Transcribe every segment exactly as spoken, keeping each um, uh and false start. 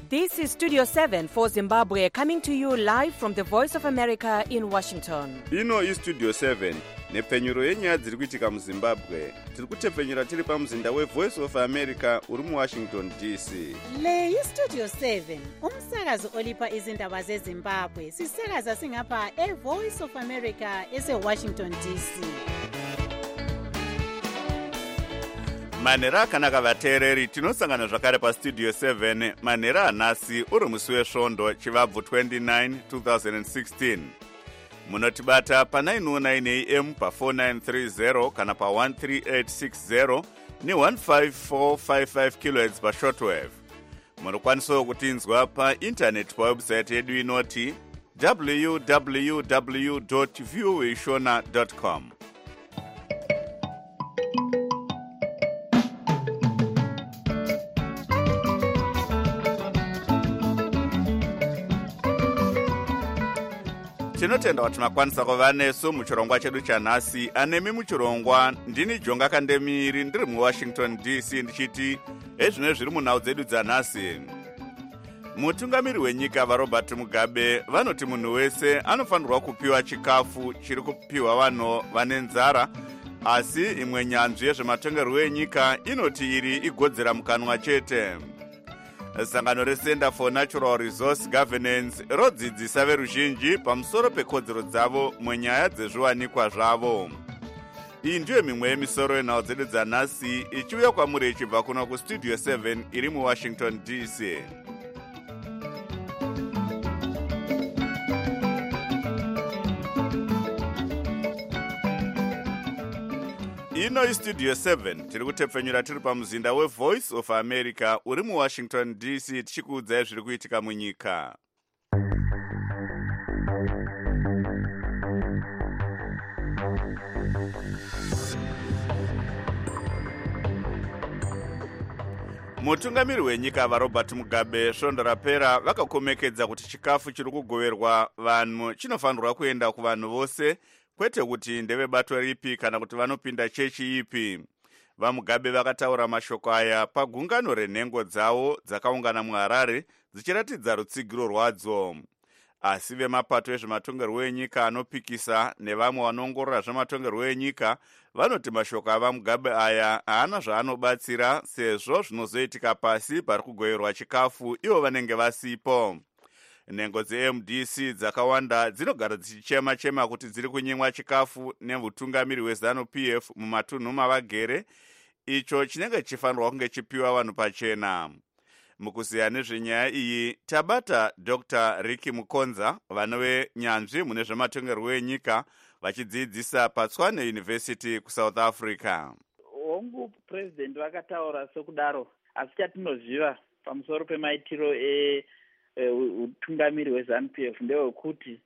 This is Studio seven for Zimbabwe, coming to you live from the Voice of America in Washington. Ino is Studio seven, nepfenyuro yenyaya dziri kuitika muZimbabwe. Tiri kutepfenyura tiri pamuzinda weVoice of America uri muWashington D C. Le iStudio seven, umsakazo olipa izindaba zeZimbabwe. Sisakaza singapha eVoice of America eseWashington D C. Manhero akanaka vateereri, tinosangana zvakare paStudio seven. Manhero anhasi uri musi wesvondo chivabvu twenty-nine twenty sixteen. Munotibata pa nine oh nine A M pa four nine three zero kana pa one three eight six zero ni one five four five five kilohertz pa shortwave. Munokwanisawo kutinzwa pa internet pa website yedu inoti w w w dot voa shona dot com. Tinotenda kuti makwanisa kuva nesu muchirongwa chedu chanhasi. Anemi muchirongwa ndini Jonga Kandemiri ndiri muWashington D C ndichiti ezvino zviri munhau dzedu dzanhasi. Mutungamiri wenyika vaRobert Mugabe vanoti munhu wese anofanirwa kupiwa chikafu chiri kupiwa vanhu vane nzara, asi imwe nyanzvi yezvematongerwo enyika inoti iri igodzera mukanwa chete. Sangano reCenter for Natural Resource Governance rodzidzisa veruzhinji pamusoro pekodzero dzavo munyaya dzezviwanikwa zvavo. Iyi ndiyo mimwe yemisoro yenhau dzedu dzanhasi ichiuya kwamuri ichibva kuno kuStudio seven iri muWashington D C. Ino iStudio seven tiri kutepfenyura tiri pamuzinda weVoice of America uri muWashington D C tichikuudzai zviri kuitika munyika. Mutungamiri wenyika vaRobert Mugabe svondo rapera vakakomekedza kuti chikafu chiri kugoverwa vanhu chinofanirwa kuenda kuvanhu vose, kwete kuti ndevebato ripi kana kuti vanopinda chechi ipi. VaMugabe vakataura mashoko aya pagungano renhengo dzavo dzakaungana muHarare dzichiratidza rutsigiro rwadzo. Asi vemapato ezvematongerwo enyika anopikisa nevamwe vanoongorora zvematongerwo enyika vanoti mashoko avaMugabe aya haana zvaanobatsira, sezvo zvinozoitika pasi pari kugoverwa chikafu ivo vanenge vasipo. Nhengo dze-M D C dzakawanda dzinogara dzichichema chema kuti dziri kunyimwa chikafu nemutungamiri weZanu P F mumatunhu mavagere, icho chinenge chifanirwa kunge chipiwa vanhu pachena. Mukuziya nezvenyaya iyi tabata Doctor Ricky Mukonza, vanove nyanzvi mune zvematongerwo enyika, vachidzidzisa paTshwane University kuSouth Africa. Hongu president vakataura sokudaro, asi chatinoziva pamusoro pemaitiro e utungamiri weZanu P F ndewekuti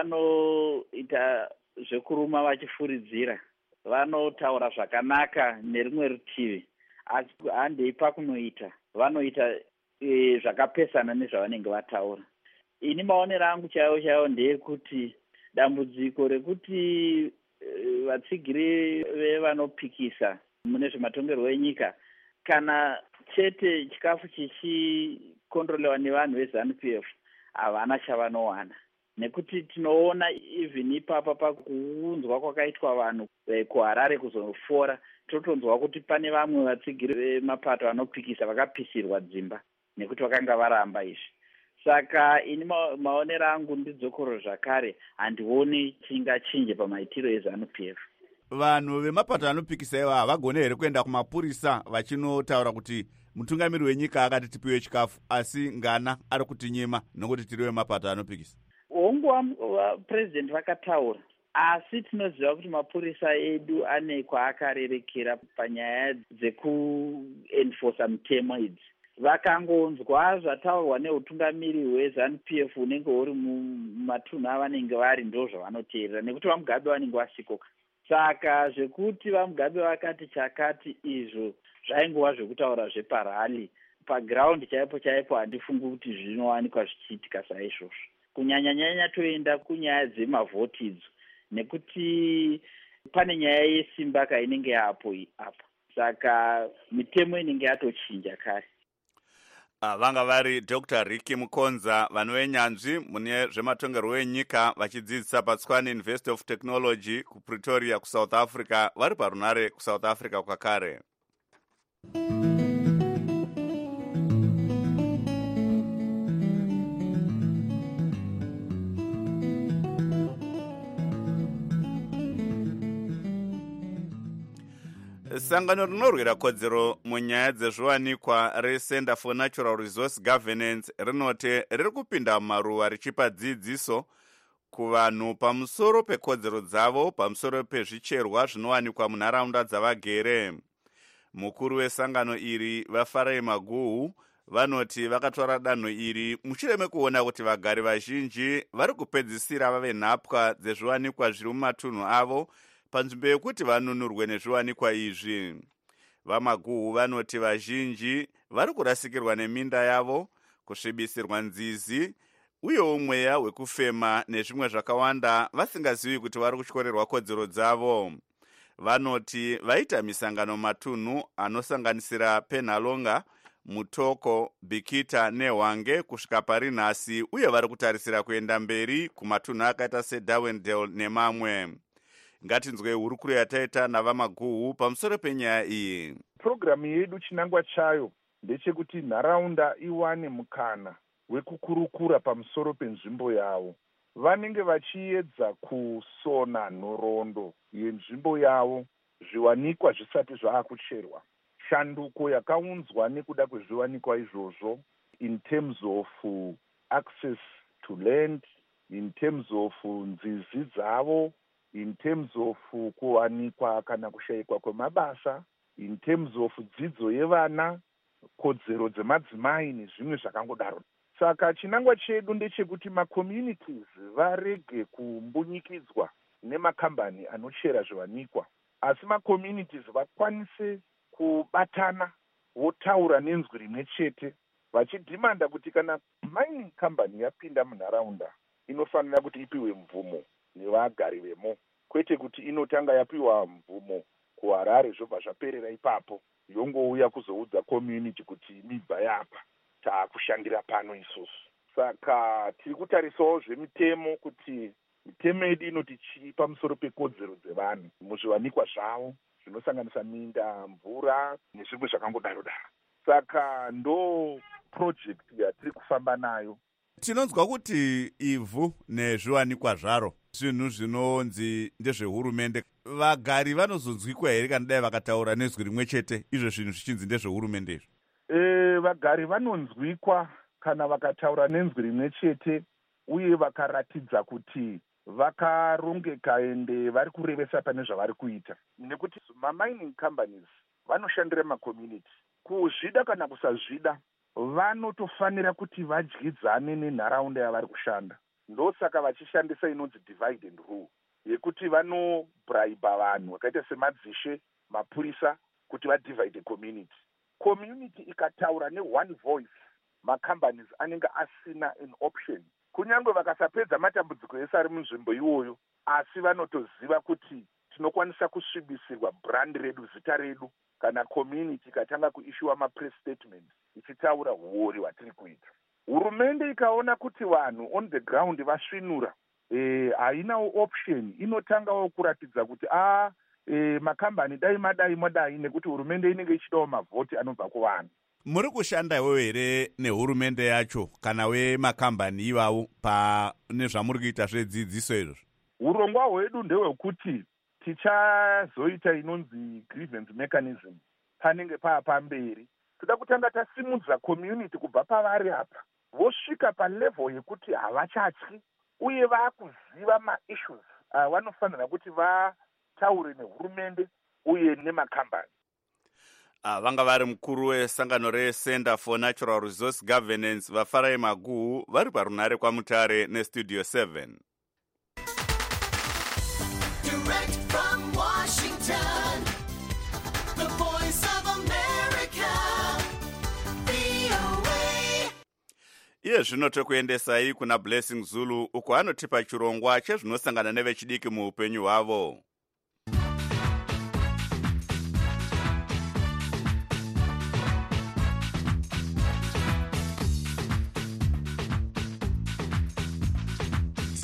vanoita zvekuruma vachifuridzira, vanotaura zvakanaka nerimwe rutivi, asi handei pakunoita vanoita e, zvakapesana nezvavanenge vataura. Ini maonero angu chaiwo chaiwo ndeyekuti dambudziko rekuti e, vatsigiri vevanopikisa mune zvematongerwo enyika kana chete chikafu chichikondrolewa nevanhu veZanu P F havana chavanowana, nekuti tinoona even ipapa pakuunzwa kwakaitwa vanhu kuHarare kuzofora, totonzwa kuti pane vamwe vatsigiri vemapato anopikisa vakapisirwa dzimba nekuti vakanga varamba izvi. Saka ini maonero angu ndidzokoro zvakare handioni chingachinje pamaitiro eZanu P F. Vanhu vemapato anopikisa iva havagone here kuenda kumapurisa vachinotaura kuti mutungamiri wenyika akati tipiwe chikafu asi ngana ari kutinyima nokuti tiri vemapato anopikisa? Hongu vapresident vakataura, asi tinoziva kuti mapurisa edu ane kwaakarerekera panyaya dzekuenforsa mitemo idzi. Vakangonzwa zvataurwa neutungamiri hweZanu P F unenge uri mumatunhu avanenge vari ndo zvavanoteerera, nekuti vaMugabe vanenge vasikoka. Saka zvekuti vaMugabe vakati chakati izvo zvaingova zvekutaura zveparali. Paground chaipo chaipo handifungi kuti zvinowanikwa zvichiitika saizvozvo. Kunyanya-nyanya toenda kunyaya dzemavhoti idzo, nekuti pane nyaya yesimba kainenge yapo apa. Saka mitemo inenge yatochinja kare. Uh, vanga vari Doctor Ricky Mukonza vanovenyanzvi mune zvematongerwo enyika vachidzidzisa paTswane University of Technology kuPretoria kuSouth Africa vari parunare kuSouth Africa kwakare. Sangano rinorwira kodzero munyaya dzezviwanikwa reCenter for Natural Resource Governance rinoti riri kupinda mumaruva richipa dzidziso kuvanhu pamusoro pekodzero dzavo pamusoro pezvicherwa zvinowanikwa munharaunda dzavagere. Mukuru wesangano iri vaFarai Maguhu vanoti vakatora danho iri mushure mekuona kuti vagari vazhinji vari kupedzisira vave nhapwa dzezviwanikwa zviri mumatunhu avo panzvimbo yekuti vanunurwe nezviwanikwa izvi. VaMaguhu vanoti vazhinji vari kurasikirwa neminda yavo, kusvibisirwa nzizi uyewo mweya wekufema nezvimwe zvakawanda vasingazivi kuti vari kutyorerwa kodzero dzavo. Vanoti vaita misangano matunhu anosanganisira Penhalonga, Mutoko, Bikita neHwange kusvika pari nhasi uye vari kutarisira kuenda mberi kumatunhu akaita seDarwendale nemamwe. Ngatinzwe hurukuro yataita navaMaguhu pamusoro penyaya iyi. Programu yedu chinangwa chayo ndechekuti nharaunda iwane mukana wekukurukura pamusoro penzvimbo yavo. Vanenge vachiedza kusona nhoroondo yenzvimbo yavo zviwanikwa zvisati zvaakucherwa. Shanduko yakaunzwa nekuda kwezviwanikwa izvozvo in terms of access to land, in terms of nzizi dzavo, in terms of kuwanikwa kana kushayikwa kwemabasa, in terms of dzidzo yevana, kodzero dzemadzimai nezvimwe zvakangodaro. Saka chinangwa chedu ndechekuti macommunities varege kumbunyikidzwa nemakambani anochera zviwanikwa, asi macommunities vakwanise kubatana votaura nenzwi rimwe chete vachidhimanda kuti kana mining company yapinda munharaunda inofanira kuti ipiwe mvumo nevagari vemo, kwete kuti inotanga yapiwa mvumo kuHarare zvobva zvaperera ipapo yongouya kuzoudza community kuti mibva yapa taakushandira pano isusu. Saka tiri kutarisawo zvemitemo kuti mitemo yedu inoti chii pamusoro pekodzero dzevanhu muzviwanikwa zvavo zvinosanganisa minda, mvura nezvimwe zvakangodaro-daro. Saka ndo project yatiri kufamba nayo. Tinonzwa kuti ivhu nezviwanikwa zvaro zvinhu zvinonzi ndezvehurumende. Vagari vanozonzwikwa here kana dai vakataura nezwi rimwe chete izvo zvinhu zvichinzi ndezvehurumende izvo? E, vagari vanonzwikwa kana vakataura nenzwi rimwe chete uye vakaratidza kuti vakarongeka ende vari kurevesa pane zvavari kuita. Nekuti mamining companies vanoshandira macommunity. Kuzvida kana kusazvida vanotofanira kuti vadyidzane nenharaunda yavari kushanda. Ndosaka vachishandisa inonzi divide and rule yekuti vanobraiba vanhu vakaita semadzishe, mapurisa kuti vadivide community. Community ikataura ne-one voice, macompanies anenge asina an option. Kunyange vakasapedza matambudziko ese ari munzvimbo iyoyo, asi vanotoziva kuti tinokwanisa kusvibisirwa brand redu, zita redu, kana community ikatanga kuishiwa mapress statement ichitaura huori hwatiri kuita. Hurumende ikaona kuti vanhu on the ground vasvinura, eh, hainawo option, inotangawo kuratidza kuti ah, eh, makambani dai madai madai nekuti hurumende inenge ichidawo mavhoti anobva kuvanhu. Muri kushanda iwewe here nehurumende yacho kana wemakambani ivavo pane zvamuri kuita zvedzidziso izvo? Urongwa hwedu ndehwekuti tichazoita inonzi grievance mechanism panenge paa pamberi. Toda kutanga tasimudza community kubva pavari apa vosvika palevel yekuti havachatyi uye vakuziva maissues vanofanira kuti vataure nehurumende uye nemakambani. Uh, vanga vari mukuru wesangano reCenter for Natural Resource Governance vaFarai Maguhu vari parunare kwaMutare neStudio seven. Direct from Washington, the voice of America, V O A. Iye zvino tokuendesai kuna Blessing Zulu uko anotipa chirongwa chezvinosangana nevechidiki muupenyu hwavo.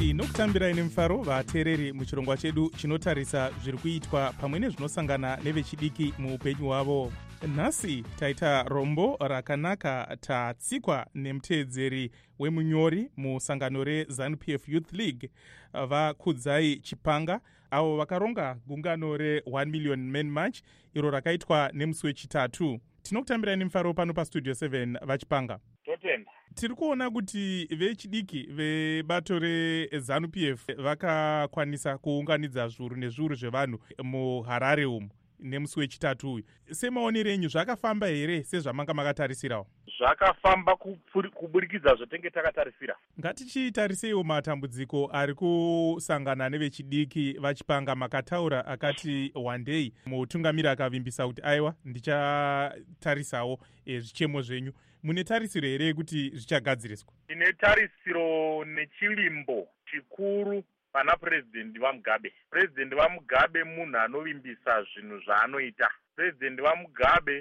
tinokutambirai nemufaro vateereri muchirongwa chedu chinotarisa zviri kuitwa pamwe nezvinosangana nevechidiki muupenyu hwavo. Nhasi taita rombo rakanaka tatsikwa nemuteedzeri wemunyori musangano reZANU-P F Youth League vakudzai Chipanga, avo vakaronga gungano re1 million men march iro rakaitwa nemusi wechitatu. Tinokutambirai nemufaro pano pastudio seven vachipanga. Totenda. Tiri kuona kuti vechidiki vebato reZANU-P F vakakwanisa kuunganidza zviuru nezviuru zvevanhu muHarare umu nemusi wechitatu uyu. Semaonero enyu zvakafamba here sezvamanga makatarisirawo? Zvakafamba kuburikidza zvatenge takatarisira. Ngatichitariseiwo matambudziko ari kusangana nevechidiki vachipanga. Makataura akati one day mutungamiri akavimbisa kuti aiwa ndichatarisawo e, zvichemo zvenyu. Mune tarisiro here kuti zvichagadziriswa? Tine tarisiro nechilimbo chikuru pana purezidendi vaMugabe. Purezidendi vaMugabe munhu anovimbisa zvinhu zvaanoita. Purezidendi vaMugabe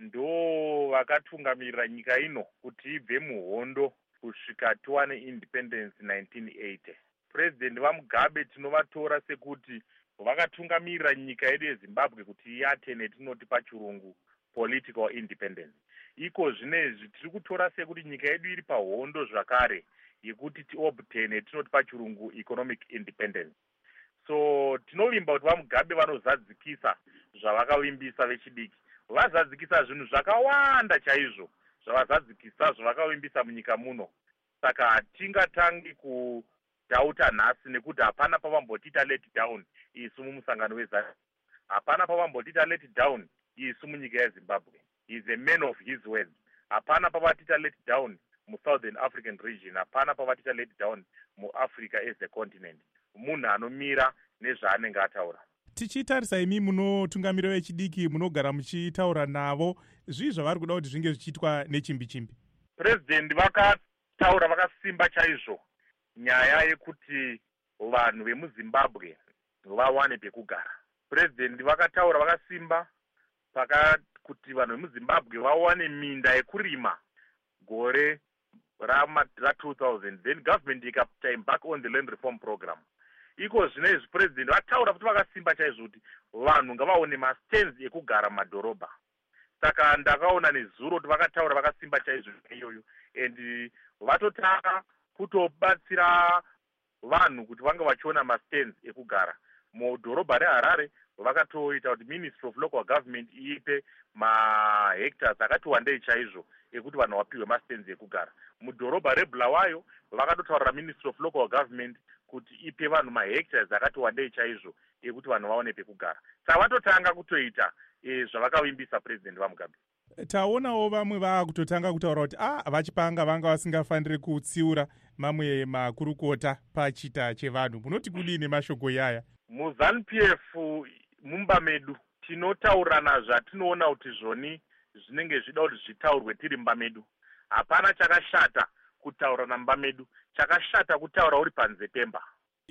ndo vakatungamirira nyika ino kuti ibve muhondo kusvika tiwane independence nineteen eighty. Purezidendi vaMugabe tinovatora sekuti vakatungamirira nyika yedu yeZimbabwe kuti iate netinoti pachirungu political independence. Iko zvinezvi tiri kutora sekuti nyika yedu iri pahondo zvakare yekuti tiobtene tinoti pachirungu economic independence. So tinovimba kuti vaMugabe vanozadzikisa zvavakavimbisa vechidiki. Vazadzikisa zvinhu zvakawanda chaizvo zvavazadzikisa zvavakavimbisa munyika muno. Saka hatingatangi kudhauta nhasi nekuti hapana pavambotita let down isu mumusangano weZANU. Hapana pavambotita let down isu munyika yeZimbabwe. He is a man of his words. Hapana pavatita let down mu Southern African region. Hapana pavatita let down mu Africa as a continent. Munhu anomira nezvaanenge ataura. Tichitarisa imi munotungamira vechidiki munogara muchitaura navo, zvii zvavari kuda kuti zvinge zvichiitwa nechimbi chimbi? President vakataura vakasimba chaizvo nyaya yekuti vanhu vemuZimbabwe vawane pekugara. President vakataura vakasimba paka kuti vanhu vemuZimbabwe vawane minda yekurima gore ra two thousand. Then government ikapta back on the land reform program. Iko zvinezvi president vataura kuti vakasimba chaizvo kuti vanhu ngavaone mastands ekugara mumadhorobha. Saka ndakaona nezuro kuti vakataura vakasimba chaizvo iyoyo, and vatotaka kutobatsira vanhu kuti vanga vachiona mastands ekugara mudhorobha reHarare. Vakatoita kuti Ministry of Local Government ipe mahectares akati wandei chaizvo ekuti vanhu vapiwe mastands ekugara. Mudhorobha reBulawayo vakatotaurira Ministry of Local Government kuti ipe vanhu mahectares akati wandei chaizvo ekuti vanhu vaone pekugara. Saka vatotanga kutoita e, zvavakavimbisa President vaMugabe. Taonawo vamwe vaakutotanga kutaura kuti ah vachipanga vanga vasingafaniri kutsiura mamwe makurukota pachita chevanhu. Munoti kudii nemashoko yaya? MuZANU-P F mumba medu tinotaurana zvatinoona kuti zvoni zvinenge zvida kuti zvitaurwe tiri mumba medu. Hapana chakashata kutaurana mumba medu, chakashata kutaura uri panze pemba.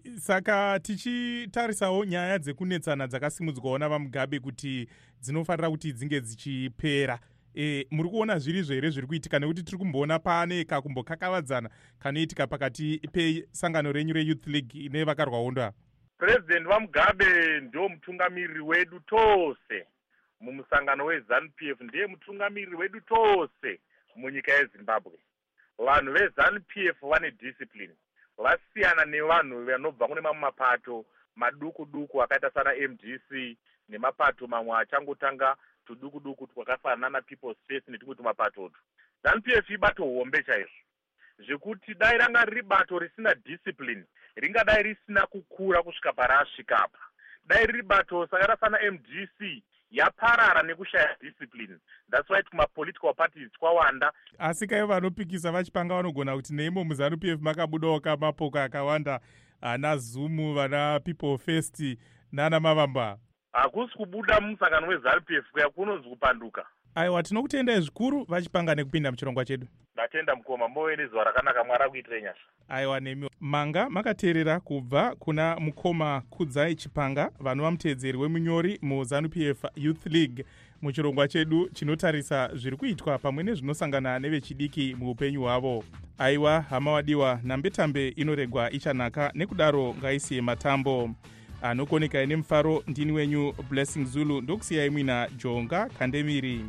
Saka tichitarisawo nyaya dzekunetsana dzakasimudzwawo navaMugabe kuti dzinofanira kuti dzinge dzichipera. E, muri kuona zviri zvere zviri kuitika, nekuti tiri kumboona pane kakumbokakavadzana kanoitika pakati pesangano renyu reYouth League nevakarwa hondo ava? President vaMugabe ndio mutungamiriri wedu tose mumusangano weZANU-P F, ndiye mutungamiriri wedu tose munyika yeZimbabwe. Vanhu veZANU-P F vane discipline. Vasiyana nevanhu vanobva kune mamwe mapato maduku duku akaita sana M D C nemapato mamwe achangotanga tuduku duku twakafanana na People's Face netumwe tumapato. ZANU-P F ibato hombe chaizvo. Zvekuti dai ranga riri bato risina discipline, ringadai risina kukura kusvika parasvika apa. Dai riri bato sakaita sana M D C yaparara nekushaya discipline. That's why kuma political parties kwawanda. Asi kai vanopikisa vachipanga vanogona kuti neimo muZANU-P F makabudawo mapoka akawanda, ana Zumu, vana People First nana Mavamba. Hakusi kubuda mumusangano weZANU-P F kuya kunonzi kupanduka. Aiwa, tinokutendai zvikuru vachipanga nekupinda muchirongwa chedu. Ndatenda mukoma, move nezuva rakanaka, Mwari akuitirei nyasha. Aiwa nemi manga makateerera kubva kuna mukoma Kudzai Chipanga, vanhu vamuteedzeri wemunyori muZANU-P F Youth League muchirongwa chedu chinotarisa zviri kuitwa pamwe nezvinosangana nevechidiki muupenyu hwavo. aiwa hama wadiwa nambetambe inoregwa ichanaka, nekudaro ngaisiye matambo. Anokoneka ine mufaro ndini wenyu Blessing Zulu, ndokusiyai mwina Jonga Kandemiri.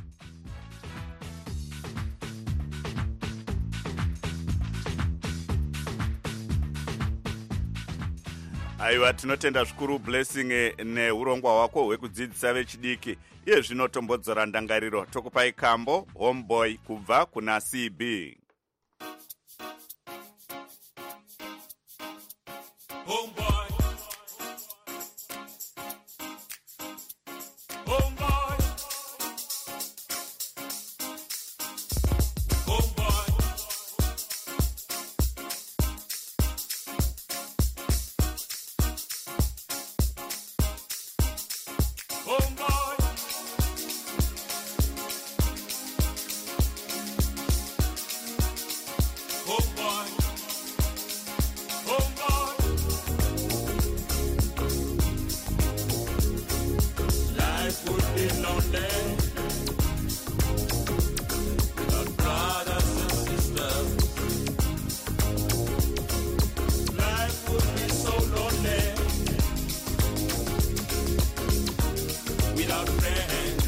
Aiwa, tinotenda zvikuru Blessing neurongwa hwako hwekudzidzisa vechidiki. Iye zvino tombodzora ndangariro tokupai kambo Homeboy kubva kuna C B. Homeboy. Homeboy. Homeboy. Homeboy. Homeboy. Homeboy. Life would be lonely without brothers and sisters. Life would be so lonely without friends.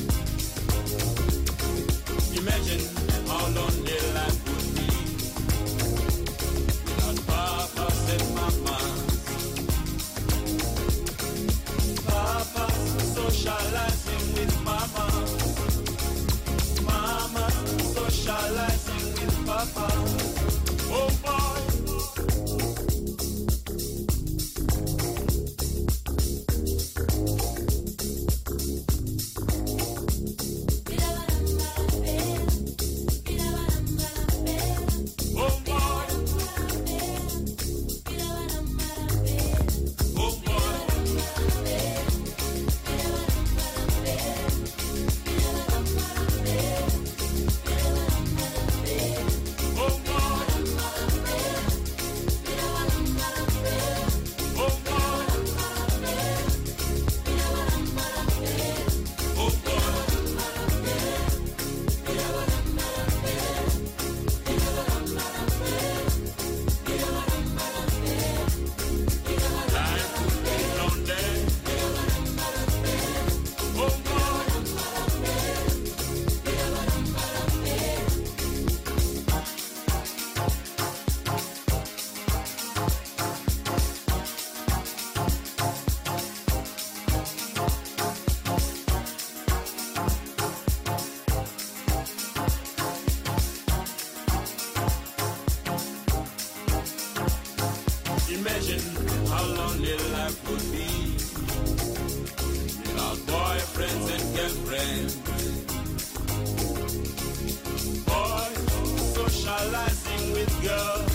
Imagine how lonely life would be without papas and mamas. Papa socializing with mama, mama socializing with papa. Oh boy. Oh boy. Oh boy. Oh boy. Oh boy. Oh boy. Life would be lonely. Oh boy. Imagine how lonely life would be without boyfriends and girlfriends. Boys socializing with girls,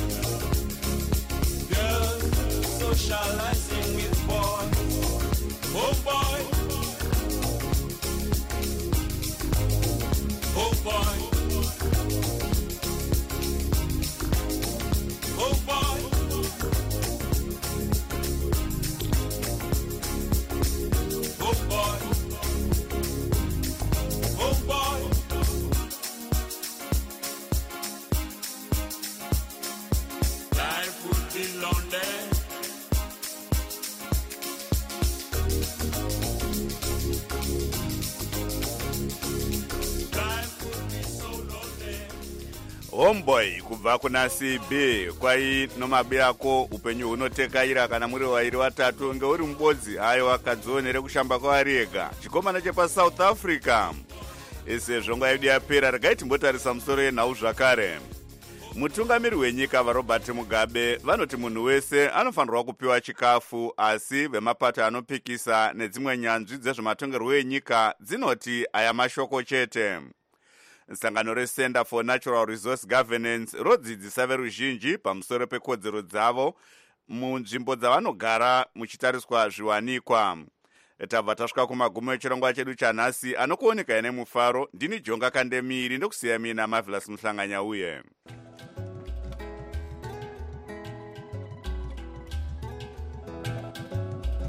girls socializing with boys. Oh boy. Oh boy. Oh boy. Oh boy. Oh boy. Life would be lonely. Life would be so lonely. Homeboy kubva kuna C B. Kwai nomabe ako upenyu hunotekaira kana muri wairi watatu ngeuri mubodzi hayo wakadzionere kushamba kwavari ega. Chikomana chepa South Africa. Ese zvongo yedu yapera, regai timbotarisa musoro yenhau zvakare. Mutungamiri wenyika vaRobert Mugabe vanoti munhu wese anofanirwa kupiwa chikafu, asi vemapato anopikisa nedzimwe nyanzvi dzezvematongerwo enyika dzinoti aya mashoko chete. Sangano reCenter for Natural Resource Governance rodzidzisa veruzhinji pamusoro pekodzero dzavo munzvimbo dzavanogara muchitariswa zviwanikwa. Tabva tasvika kumagumo echirongwa chedu chanhasi, anokuoneka ine mufaro. Ndini Jonga Kandemiri, ndokusiya mina Marvelous Muhlanganya uye.